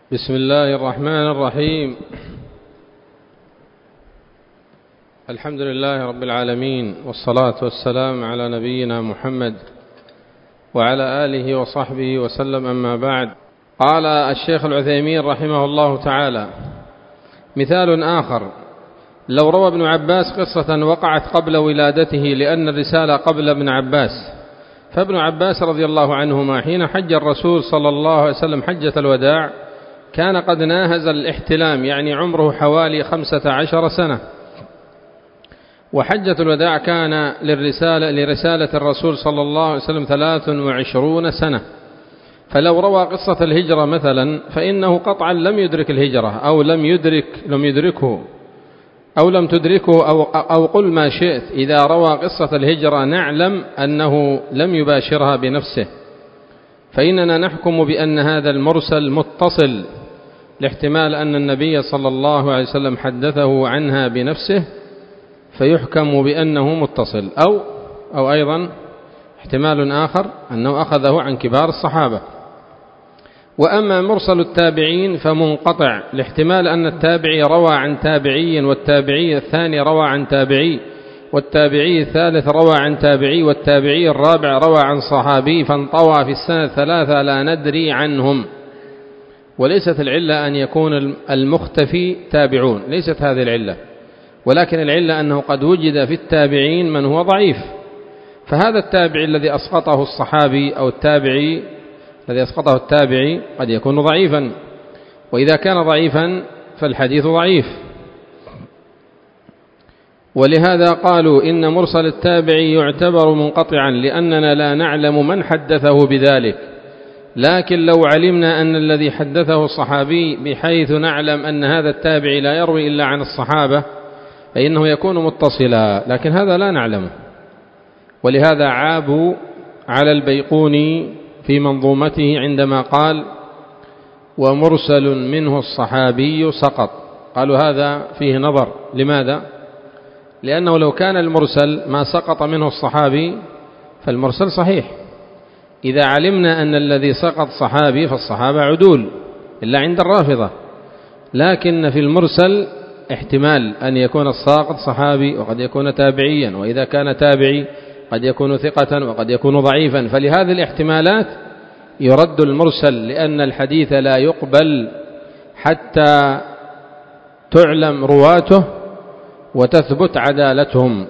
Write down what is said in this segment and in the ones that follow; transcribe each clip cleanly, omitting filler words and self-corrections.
بسم الله الرحمن الرحيم. الحمد لله رب العالمين، والصلاة والسلام على نبينا محمد وعلى آله وصحبه وسلم، أما بعد. قال الشيخ العثيمين رحمه الله تعالى: مثال آخر: لو روى ابن عباس قصة وقعت قبل ولادته، لأن الرسالة قبل ابن عباس، فابن عباس رضي الله عنهما حين حج الرسول صلى الله عليه وسلم حجة الوداع كان قد ناهز الاحتلام، يعني عمره حوالي 15 سنة، وحجة الوداع كان لرسالة الرسول صلى الله عليه وسلم 23 سنة. فلو روى قصة الهجرة مثلا فإنه قطعا لم يدرك الهجرة، أو لم تدركه، أو قل ما شئت. إذا روى قصة الهجرة نعلم أنه لم يباشرها بنفسه، فإننا نحكم بأن هذا المرسل متصل، لاحتمال أن النبي صلى الله عليه وسلم حدثه عنها بنفسه فيحكم بأنه متصل، أو أيضا احتمال آخر أنه أخذه عن كبار الصحابة. وأما مرسل التابعين فمنقطع، لاحتمال أن التابعي روى عن تابعي، والتابعي الثاني روى عن تابعي، والتابعي الثالث روى عن تابعي، والتابعي الرابع روى عن صحابي، فانطوى في السنة 3 لا ندري عنهم. وليست العلة أن يكون المختفي تابعون، ليست هذه العلة، ولكن العلة أنه قد وجد في التابعين من هو ضعيف، فهذا التابعي الذي أسقطه الصحابي أو التابعي الذي أسقطه التابعي قد يكون ضعيفا، وإذا كان ضعيفا فالحديث ضعيف. ولهذا قالوا إن مرسل التابعي يعتبر منقطعا، لأننا لا نعلم من حدثه بذلك، لكن لو علمنا أن الذي حدثه الصحابي، بحيث نعلم أن هذا التابعي لا يروي إلا عن الصحابة، فإنه يكون متصلا، لكن هذا لا نعلمه. ولهذا عابوا على البيقوني في منظومته عندما قال: ومرسل منه الصحابي سقط. قالوا هذا فيه نظر. لماذا؟ لأنه لو كان المرسل ما سقط منه الصحابي فالمرسل صحيح. إذا علمنا أن الذي سقط صحابي فالصحابة عدول إلا عند الرافضة، لكن في المرسل احتمال أن يكون الساقط صحابي وقد يكون تابعيا، وإذا كان تابعي قد يكون ثقة وقد يكون ضعيفا، فلهذه الاحتمالات يرد المرسل، لأن الحديث لا يقبل حتى تعلم رواته وتثبت عدالتهم.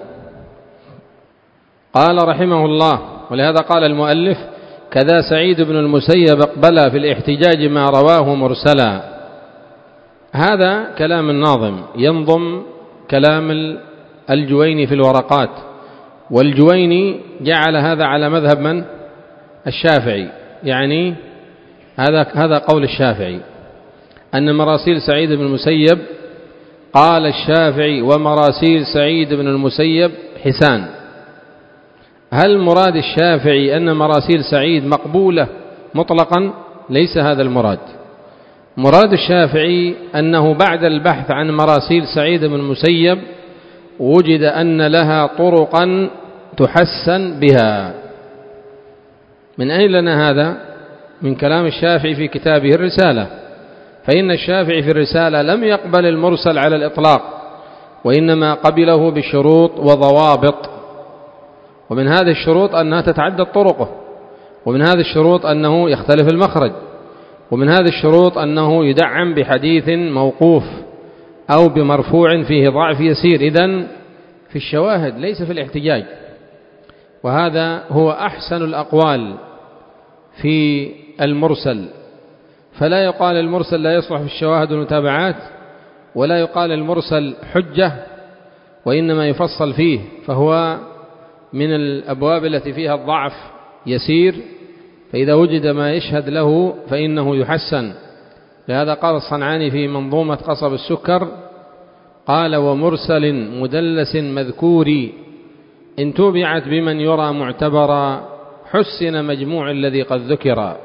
قال رحمه الله: ولهذا قال المؤلف: كذا سعيد بن المسيب اقبل في الاحتجاج ما رواه مرسلا. هذا كلام الناظم، ينظم كلام الجويني في الورقات، والجويني جعل هذا على مذهب من؟ الشافعي، يعني هذا قول الشافعي، أن مراسيل سعيد بن المسيب، قال الشافعي: ومراسيل سعيد بن المسيب حسان. هل مراد الشافعي أن مراسيل سعيد مقبولة مطلقا؟ ليس هذا المراد. مراد الشافعي أنه بعد البحث عن مراسيل سعيد بن المسيب وجد أن لها طرقا تحسن بها. من أين لنا هذا؟ من كلام الشافعي في كتابه الرسالة، فإن الشافعي في الرسالة لم يقبل المرسل على الإطلاق، وإنما قبله بشروط وضوابط، ومن هذه الشروط أنها تتعدد طرقه، ومن هذه الشروط أنه يختلف المخرج، ومن هذه الشروط أنه يدعم بحديث موقوف أو بمرفوع فيه ضعف يسير. إذن في الشواهد ليس في الاحتجاج، وهذا هو أحسن الأقوال في المرسل. فلا يقال المرسل لا يصلح في الشواهد والمتابعات، ولا يقال المرسل حجة، وإنما يفصل فيه، فهو من الأبواب التي فيها الضعف يسير، فإذا وجد ما يشهد له فإنه يحسن. لهذا قال الصنعاني في منظومة قصب السكر، قال: ومرسل مدلس مذكور إن توبعت بمن يرى معتبرا حسن مجموع الذي قد ذكر.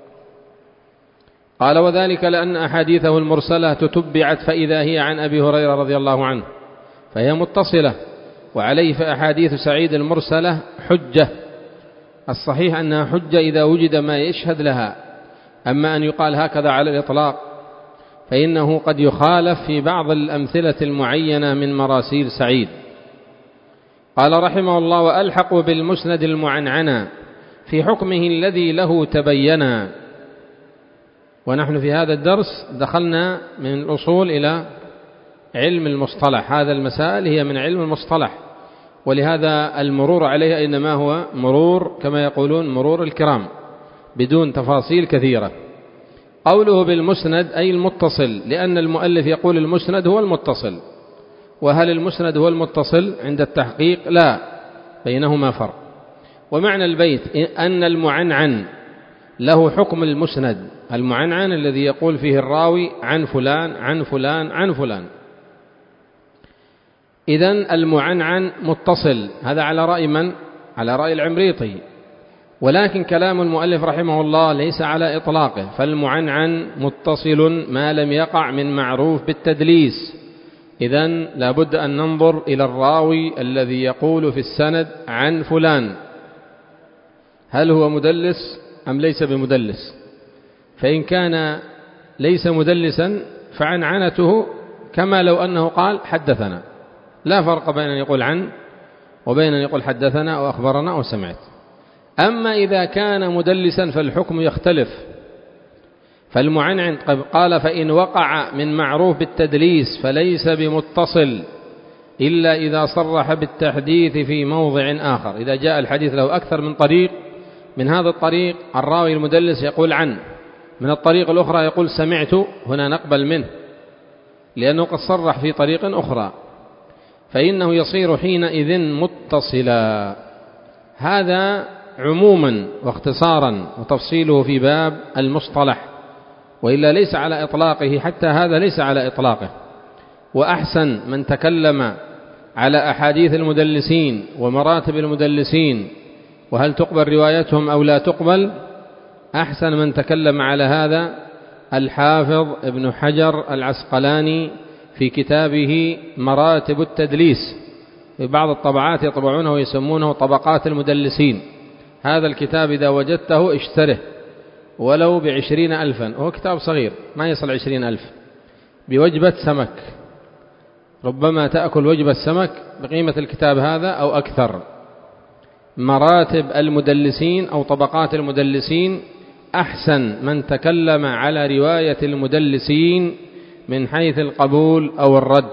قال: وذلك لأن أحاديثه المرسلة تتبعت فإذا هي عن أبي هريرة رضي الله عنه فهي متصلة، وعليه فأحاديث سعيد المرسلة حجة. الصحيح أنها حجة إذا وجد ما يشهد لها، أما أن يقال هكذا على الإطلاق فإنه قد يخالف في بعض الأمثلة المعينة من مراسيل سعيد. قال رحمه الله: وألحق بالمسند المعنعنة في حكمه الذي له تبينا. ونحن في هذا الدرس دخلنا من الأصول إلى علم المصطلح، هذا المسائل هي من علم المصطلح، ولهذا المرور عليها إنما هو مرور كما يقولون مرور الكرام بدون تفاصيل كثيرة. قوله بالمسند أي المتصل، لأن المؤلف يقول المسند هو المتصل، وهل المسند هو المتصل عند التحقيق؟ لا، بينهما فرق. ومعنى البيت أن المعنعن له حكم المسند، المعنعن الذي يقول فيه الراوي عن فلان عن فلان عن فلان. إذن المعنعن متصل، هذا على رأي من؟ على رأي العمريطي، ولكن كلام المؤلف رحمه الله ليس على إطلاقه، فالمعنعن متصل ما لم يقع من معروف بالتدليس. إذن لابد أن ننظر إلى الراوي الذي يقول في السند عن فلان، هل هو مدلس أم ليس بمدلس؟ فإن كان ليس مدلسا فعنعنته كما لو أنه قال حدثنا، لا فرق بين أن يقول عن وبين أن يقول حدثنا أو أخبرنا أو سمعت. أما إذا كان مدلسا فالحكم يختلف، فالمعنعن قال: فإن وقع من معروف بالتدليس فليس بمتصل إلا إذا صرح بالتحديث في موضع آخر. إذا جاء الحديث له أكثر من طريق، من هذا الطريق الراوي المدلس يقول عن، من الطريق الأخرى يقول سمعت، هنا نقبل منه لأنه قد صرح في طريق أخرى، فإنه يصير حينئذ متصلا. هذا عموما واختصارا، وتفصيله في باب المصطلح، وإلا ليس على إطلاقه، حتى هذا ليس على إطلاقه. وأحسن من تكلم على أحاديث المدلسين ومراتب المدلسين وهل تقبل روايتهم أو لا تقبل، أحسن من تكلم على هذا الحافظ ابن حجر العسقلاني في كتابه مراتب التدليس، في بعض الطبعات يطبعونه ويسمونه طبقات المدلسين. هذا الكتاب إذا وجدته اشتره ولو ب20,000، هو كتاب صغير ما يصل 20,000، بوجبة سمك، ربما تأكل وجبة سمك بقيمة الكتاب هذا أو أكثر. مراتب المدلسين أو طبقات المدلسين، أحسن من تكلم على رواية المدلسين من حيث القبول أو الرد.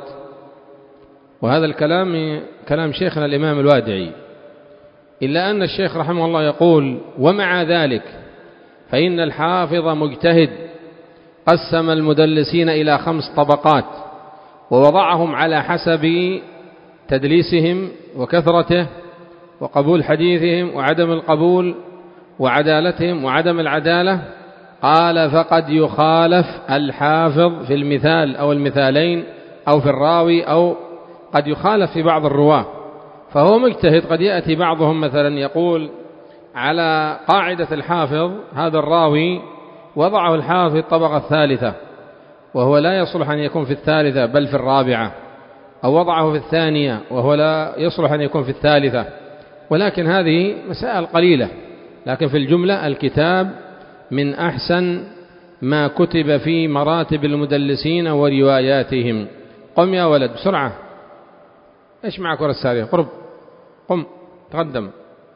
وهذا الكلام كلام شيخنا الإمام الوادعي، إلا أن الشيخ رحمه الله يقول: ومع ذلك فإن الحافظ مجتهد قسم المدلسين إلى 5 طبقات، ووضعهم على حسب تدليسهم وكثرته وقبول حديثهم وعدم القبول وعدالتهم وعدم العدالة. قال: فقد يخالف الحافظ في المثال أو المثالين أو في الراوي، أو قد يخالف في بعض الرواة، فهو مجتهد. قد يأتي بعضهم مثلا يقول على قاعدة الحافظ هذا الراوي وضعه الحافظ في الطبقة الثالثة، وهو لا يصلح أن يكون في الثالثة بل في الرابعة، أو وضعه في الثانية وهو لا يصلح أن يكون في الثالثة. ولكن هذه مسائل قليلة، لكن في الجملة الكتاب من أحسن ما كتب في مراتب المدلسين ورواياتهم. قم يا ولد بسرعة، إيش معك ورا السارية؟ قرب، قم تقدم.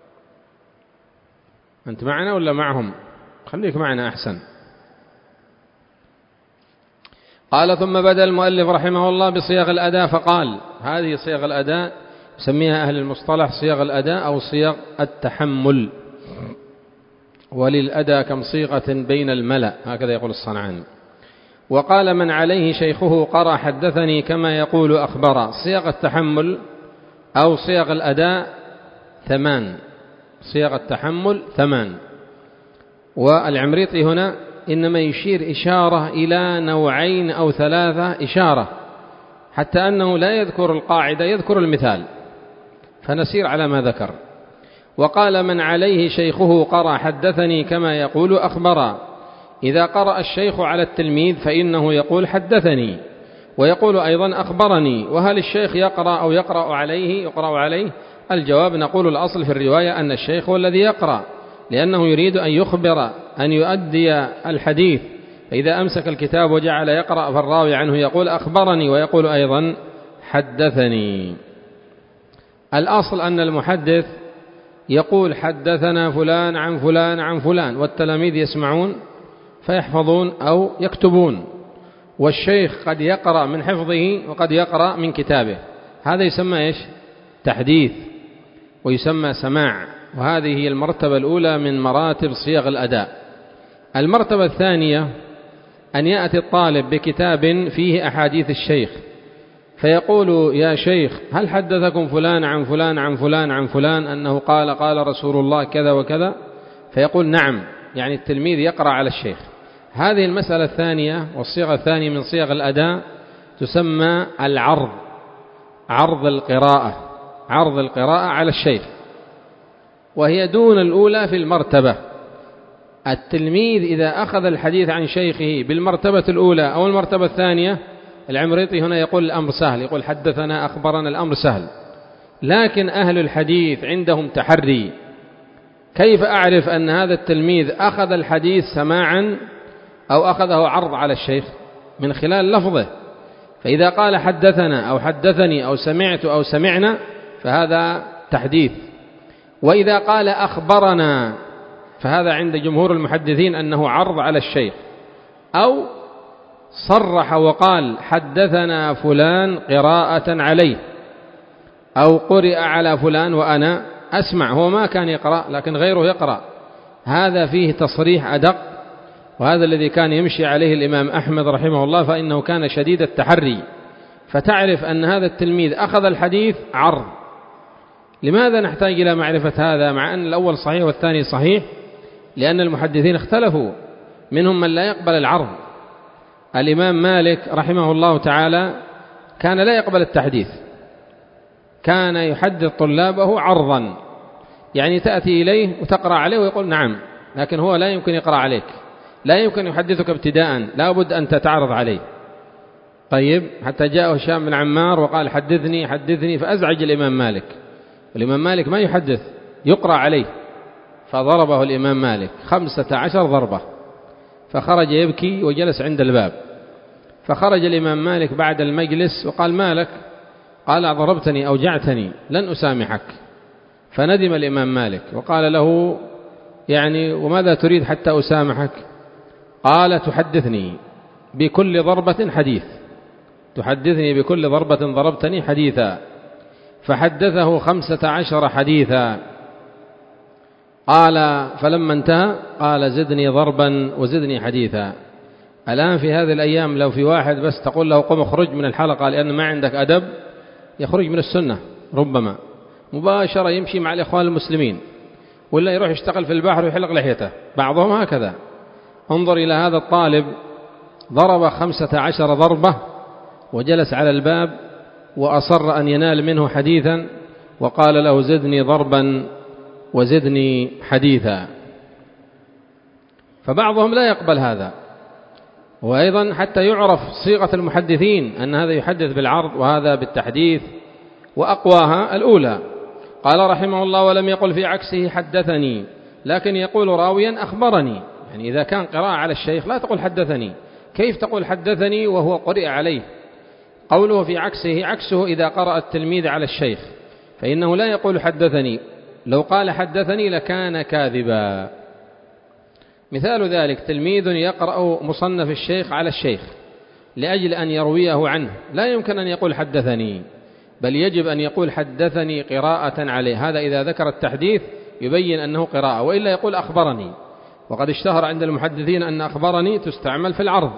أنت معنا ولا معهم؟ خليك معنا أحسن. قال: ثم بدأ المؤلف رحمه الله بصيغ الأداء فقال: هذه صيغ الأداء يسميها أهل المصطلح صيغ الأداء أو صيغ التحمل، وللأداء كم صيغة بين الملأ، هكذا يقول الصنعاني. وقال: من عليه شيخه قرأ حدثني كما يقول أخبر. صيغ التحمل أو صيغ الأداء 8، صيغ التحمل 8. والعمريطي هنا إنما يشير إشارة إلى نوعين أو 3 إشارة، حتى أنه لا يذكر القاعدة، يذكر المثال، فنسير على ما ذكر. وقال: من عليه شيخه قرأ حدثني كما يقول أخبر. إذا قرأ الشيخ على التلميذ فإنه يقول حدثني، ويقول أيضا أخبرني. وهل الشيخ يقرأ أو يقرأ عليه؟ الجواب: نقول الأصل في الرواية أن الشيخ هو الذي يقرأ، لأنه يريد أن يخبر، أن يؤدي الحديث فإذا أمسك الكتاب وجعل يقرأ فالراوي عنه يقول أخبرني ويقول أيضا حدثني. الأصل أن المحدث يقول حدثنا فلان عن فلان عن فلان، والتلاميذ يسمعون فيحفظون أو يكتبون، والشيخ قد يقرأ من حفظه وقد يقرأ من كتابه، هذا يسمى إيش؟ تحديث، ويسمى سماع، وهذه هي المرتبة الأولى من مراتب صيغ الأداء. المرتبة الثانية أن يأتي الطالب بكتاب فيه أحاديث الشيخ فيقول يا شيخ هل حدثكم فلان عن فلان عن فلان عن فلان أنه قال قال رسول الله كذا وكذا؟ فيقول نعم، يعني التلميذ يقرأ على الشيخ. هذه المسألة الثانية والصيغة الثانية من صيغ الأداء تسمى العرض، عرض القراءة، عرض القراءة على الشيخ، وهي دون الأولى في المرتبة. التلميذ إذا أخذ الحديث عن شيخه بالمرتبة الأولى أو المرتبة الثانية، العمريطي هنا يقول الأمر سهل، يقول حدثنا أخبرنا، الأمر سهل. لكن أهل الحديث عندهم تحري، كيف أعرف أن هذا التلميذ أخذ الحديث سماعا أو أخذه عرض على الشيخ؟ من خلال لفظه. فإذا قال حدثنا أو حدثني أو سمعت أو سمعنا فهذا تحديث، وإذا قال أخبرنا فهذا عند جمهور المحدثين أنه عرض على الشيخ، أو صرح وقال حدثنا فلان قراءة عليه، أو قرئ على فلان وأنا أسمع، هو ما كان يقرأ لكن غيره يقرأ، هذا فيه تصريح أدق، وهذا الذي كان يمشي عليه الإمام أحمد رحمه الله، فإنه كان شديد التحري، فتعرف أن هذا التلميذ أخذ الحديث عرض. لماذا نحتاج إلى معرفة هذا مع أن الأول صحيح والثاني صحيح؟ لأن المحدثين اختلفوا، منهم من لا يقبل العرض. الإمام مالك رحمه الله تعالى كان لا يقبل التحديث، كان يحدث طلابه عرضا، يعني تأتي إليه وتقرأ عليه ويقول نعم، لكن هو لا يمكن يقرأ عليك، لا يمكن يحدثك ابتداء، لا بد أن تتعرض عليه. طيب، حتى جاءه هشام بن عمار وقال حدثني حدثني، فأزعج الإمام مالك، والإمام مالك ما يحدث، يقرأ عليه، فضربه الإمام مالك 15 ضربة، فخرج يبكي وجلس عند الباب. فخرج الإمام مالك بعد المجلس وقال مالك؟ قال ضربتني أوجعتني لن أسامحك. فندم الإمام مالك وقال له يعني وماذا تريد حتى أسامحك؟ قال تحدثني بكل ضربة حديث، تحدثني بكل ضربة ضربتني حديثا. فحدثه 15 حديثا. قال فلما انتهى قال زدني ضربا وزدني حديثا. الآن في هذه الأيام لو في واحد بس تقول له قم اخرج من الحلقة لأن ما عندك أدب، يخرج من السنة، ربما مباشرة يمشي مع الإخوان المسلمين، ولا يروح يشتغل في البحر ويحلق لحيته، بعضهم هكذا. انظر إلى هذا الطالب، ضرب 15 ضربة وجلس على الباب وأصر أن ينال منه حديثا، وقال له زدني ضربا وزدني حديثا. فبعضهم لا يقبل هذا. وأيضا حتى يعرف صيغة المحدثين أن هذا يحدث بالعرض وهذا بالتحديث، وأقواها الأولى. قال رحمه الله ولم يقل في عكسه حدثني، لكن يقول راويا أخبرني. يعني إذا كان قراءة على الشيخ لا تقول حدثني، كيف تقول حدثني وهو قرئ عليه؟ قوله في عكسه، عكسه إذا قرأ التلميذ على الشيخ فإنه لا يقول حدثني، لو قال حدثني لكان كاذبا. مثال ذلك تلميذ يقرأ مصنف الشيخ على الشيخ لأجل أن يرويه عنه، لا يمكن أن يقول حدثني، بل يجب أن يقول حدثني قراءة عليه. هذا إذا ذكر التحديث يبين أنه قراءة، وإلا يقول أخبرني. وقد اشتهر عند المحدثين أن أخبرني تستعمل في العرض.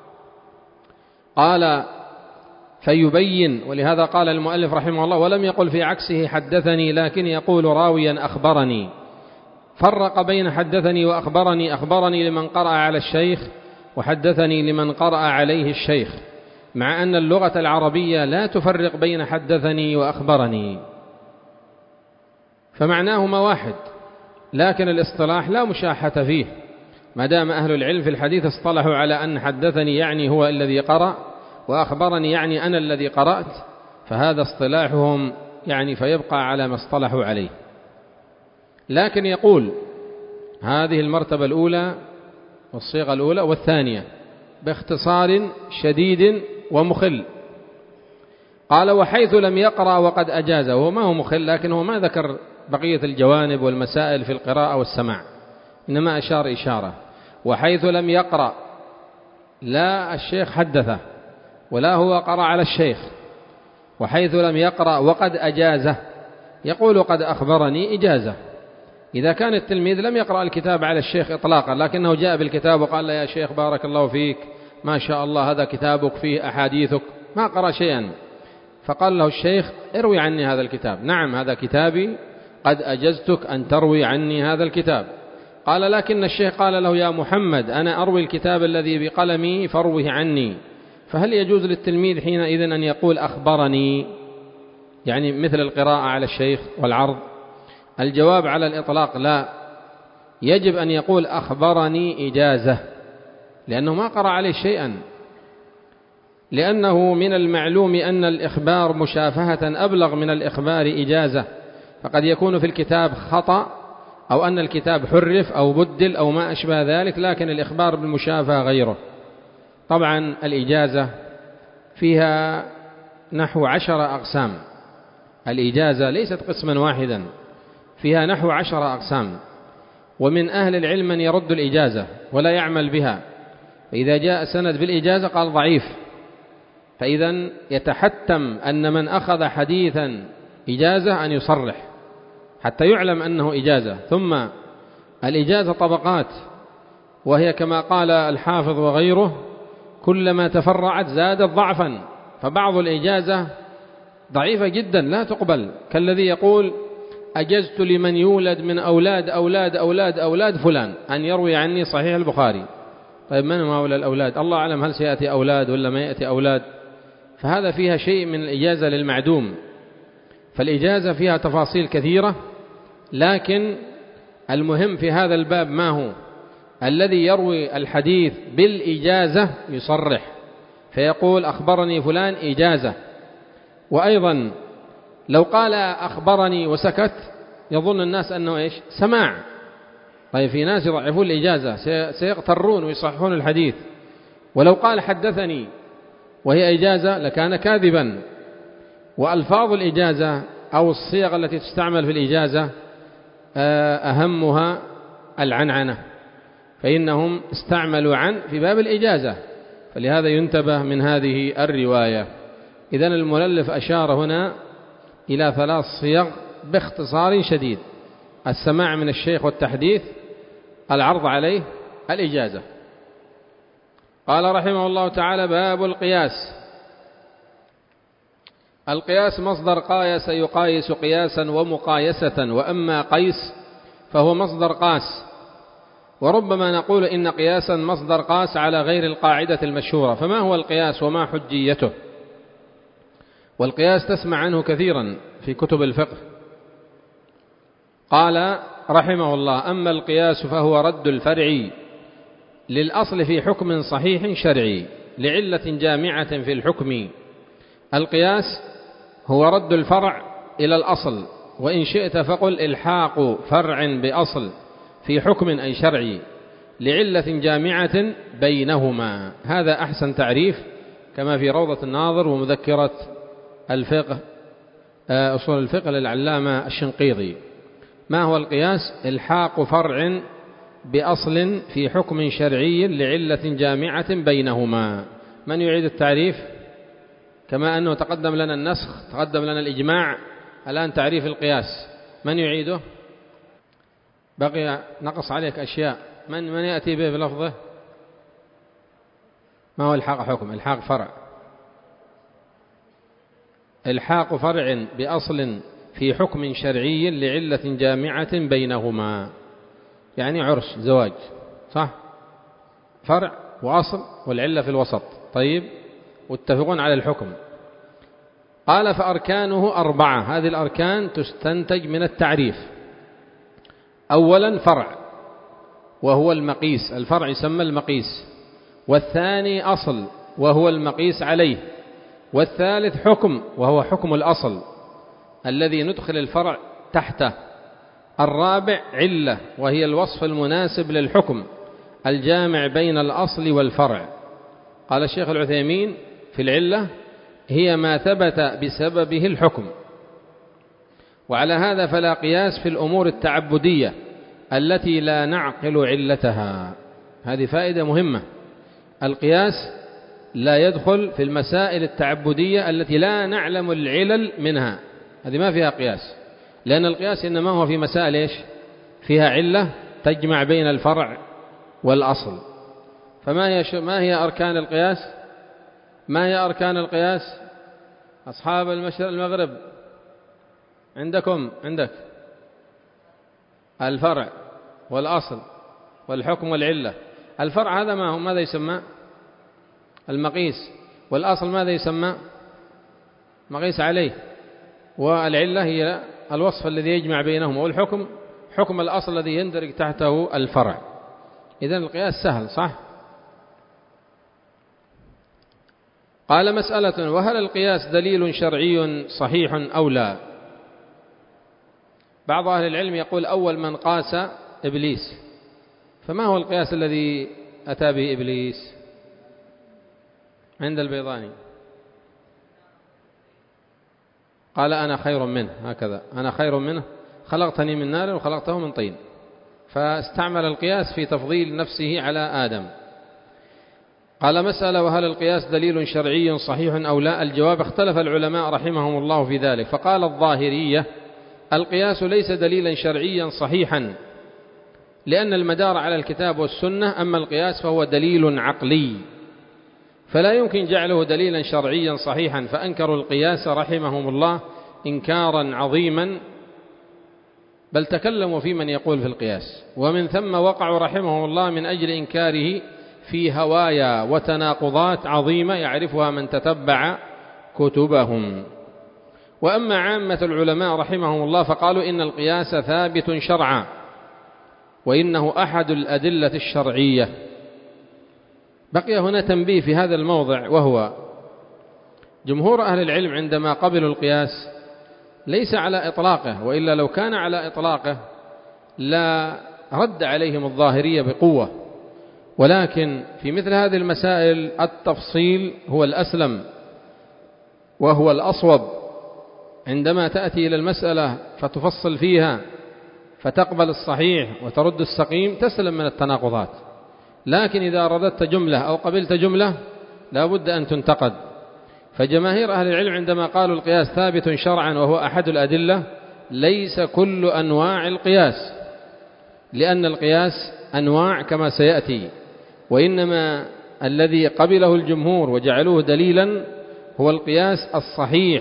قال فيبين، ولهذا قال المؤلف رحمه الله ولم يقل في عكسه حدثني، لكن يقول راويا أخبرني. فرق بين حدثني وأخبرني. أخبرني لمن قرأ على الشيخ، وحدثني لمن قرأ عليه الشيخ، مع أن اللغة العربية لا تفرق بين حدثني وأخبرني، فمعناهما واحد، لكن الاصطلاح لا مشاحة فيه. ما دام أهل العلم في الحديث اصطلحوا على أن حدثني يعني هو الذي قرأ، وأخبرني يعني أنا الذي قرأت، فهذا اصطلاحهم يعني فيبقى على ما اصطلحوا عليه. لكن يقول هذه المرتبة الأولى والصيغة الأولى والثانية. باختصار شديد ومخل. قال وحيث لم يقرأ وقد أجازه، هو ما هو مخل، لكنه ما ذكر بقية الجوانب والمسائل في القراءة والسماع، إنما أشار إشارة. وحيث لم يقرأ، لا الشيخ حدثه ولا هو قرأ على الشيخ، وحيث لم يقرأ وقد أجازه، يقول قد أخبرني إجازة. إذا كان التلميذ لم يقرأ الكتاب على الشيخ إطلاقا، لكنه جاء بالكتاب وقال له يا شيخ بارك الله فيك، ما شاء الله هذا كتابك فيه أحاديثك، ما قرأ شيئا، فقال له الشيخ اروي عني هذا الكتاب. نعم هذا كتابي، قد أجزتك أن تروي عني هذا الكتاب. قال لكن الشيخ قال له يا محمد أنا أروي الكتاب الذي بقلمي فاروه عني، فهل يجوز للتلميذ حينئذ أن يقول أخبرني، يعني مثل القراءة على الشيخ والعرض؟ الجواب على الإطلاق لا، يجب أن يقول أخبرني إجازة، لأنه ما قرأ عليه شيئا، لأنه من المعلوم أن الإخبار مشافهة أبلغ من الإخبار إجازة، فقد يكون في الكتاب خطأ أو أن الكتاب حرف أو بدل أو ما أشبه ذلك، لكن الإخبار بالمشافهة غيره. طبعا الإجازة فيها نحو 10 أقسام، الإجازة ليست قسما واحدا، فيها نحو 10 أقسام، ومن أهل العلم من يرد الإجازة ولا يعمل بها، فإذا جاء سند بالإجازة قال ضعيف، فإذا يتحتم أن من أخذ حديثا إجازة أن يصرح حتى يعلم أنه إجازة. ثم الإجازة طبقات، وهي كما قال الحافظ وغيره كلما تفرعت زادت ضعفا، فبعض الإجازة ضعيفة جدا لا تقبل، كالذي يقول أجزت لمن يولد من أولاد أولاد أولاد أولاد فلان أن يروي عني صحيح البخاري. طيب من هم هؤلاء الأولاد؟ الله أعلم هل سيأتي أولاد ولا ما يأتي أولاد، فهذا فيها شيء من الإجازة للمعدوم. فالإجازة فيها تفاصيل كثيرة، لكن المهم في هذا الباب ما هو؟ الذي يروي الحديث بالإجازة يصرح فيقول أخبرني فلان إجازة. وأيضا لو قال أخبرني وسكت يظن الناس أنه إيش؟ سماع. طيب في ناس يضعفون الإجازة سيغترون ويصححون الحديث، ولو قال حدثني وهي إجازة لكان كاذبا. وألفاظ الإجازة أو الصيغ التي تستعمل في الإجازة أهمها العنعنة، فإنهم استعملوا عن في باب الإجازة، فلهذا ينتبه من هذه الرواية. إذن المؤلف أشار هنا إلى 3 صيغ باختصار شديد: السماع من الشيخ والتحديث، العرض عليه، الإجازة. قال رحمه الله تعالى: باب القياس. القياس مصدر قايس يقايس قياسا ومقايسة، وأما قيس فهو مصدر قاس، وربما نقول إن قياسا مصدر قاس على غير القاعدة المشهورة. فما هو القياس وما حجيته؟ والقياس تسمع عنه كثيرا في كتب الفقه. قال رحمه الله: أما القياس فهو رد الفرع للأصل في حكم صحيح شرعي لعلة جامعة في الحكم. القياس هو رد الفرع إلى الأصل، وإن شئت فقل إلحاق فرع بأصل في حكم أي شرعي لعلة جامعة بينهما. هذا أحسن تعريف كما في روضة الناظر ومذكرة الفقه أصول الفقه للعلامة الشنقيطي. ما هو القياس؟ إلحاق فرع بأصل في حكم شرعي لعلة جامعة بينهما. من يعيد التعريف؟ كما أنه تقدم لنا النسخ، تقدم لنا الإجماع، الآن تعريف القياس، من يعيده؟ بقي نقص عليك أشياء، من يأتي به بلفظه؟ ما هو إلحاق حكم؟ إلحاق فرع، إلحاق فرع بأصل في حكم شرعي لعلة جامعة بينهما، يعني عرس زواج، صح؟ فرع وأصل والعلة في الوسط. طيب، واتفقون على الحكم. قال: فأركانه 4، هذه الأركان تستنتج من التعريف. أولا فرع وهو المقيس، الفرع يسمى المقيس، والثاني أصل وهو المقيس عليه، والثالث حكم وهو حكم الأصل الذي ندخل الفرع تحته، الرابع علة وهي الوصف المناسب للحكم الجامع بين الأصل والفرع، قال الشيخ العثيمين في العلة: هي ما ثبت بسببه الحكم. وعلى هذا فلا قياس في الأمور التعبدية التي لا نعقل علتها. هذه فائدة مهمة. القياس لا يدخل في المسائل التعبدية التي لا نعلم العلل منها، هذه ما فيها قياس، لأن القياس إنما هو في مسائل إيش؟ فيها علة تجمع بين الفرع والأصل. ما هي أركان القياس؟ ما هي أركان القياس؟ أصحاب المشرق المغرب عندك الفرع والأصل والحكم والعلة. الفرع هذا ما هو؟ ماذا يسمى؟ المقيس. والأصل ماذا يسمى؟ مقيس عليه. والعلة هي الوصف الذي يجمع بينهما، والحكم حكم الأصل الذي يندرج تحته الفرع. إذن القياس سهل، صح؟ قال: مسألة: وهل القياس دليل شرعي صحيح أو لا؟ بعض أهل العلم يقول: أول من قاس إبليس. فما هو القياس الذي أتى به إبليس عند البيضاني؟ قال: أنا خير منه، هكذا: أنا خير منه، خلقتني من نار وخلقته من طين. فاستعمل القياس في تفضيل نفسه على آدم. قال: مسألة: وهل القياس دليل شرعي صحيح أو لا؟ الجواب: اختلف العلماء رحمهم الله في ذلك. فقال الظاهرية: القياس ليس دليلا شرعيا صحيحا، لأن المدار على الكتاب والسنة، أما القياس فهو دليل عقلي، فلا يمكن جعله دليلا شرعيا صحيحا، فأنكروا القياس رحمهم الله إنكارا عظيما، بل تكلموا في من يقول في القياس، ومن ثم وقعوا رحمهم الله من أجل إنكاره في هوايا وتناقضات عظيمة يعرفها من تتبع كتبهم. وأما عامة العلماء رحمهم الله فقالوا إن القياس ثابت شرعا، وإنه أحد الأدلة الشرعية. بقي هنا تنبيه في هذا الموضع، وهو جمهور أهل العلم عندما قبلوا القياس ليس على إطلاقه، وإلا لو كان على إطلاقه لا رد عليهم الظاهرية بقوة، ولكن في مثل هذه المسائل التفصيل هو الأسلم وهو الأصوب. عندما تأتي إلى المسألة فتفصل فيها فتقبل الصحيح وترد السقيم تسلم من التناقضات، لكن إذا رددت جملة أو قبلت جملة لا بد أن تنتقد. فجماهير أهل العلم عندما قالوا القياس ثابت شرعا وهو أحد الأدلة، ليس كل أنواع القياس، لأن القياس أنواع كما سيأتي، وإنما الذي قبله الجمهور وجعلوه دليلا هو القياس الصحيح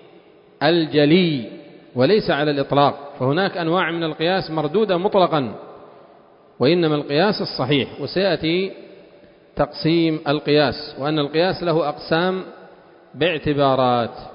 الجلي وليس على الإطلاق. فهناك أنواع من القياس مردودة مطلقا، وإنما القياس الصحيح. وسيأتي تقسيم القياس، وأن القياس له أقسام باعتبارات.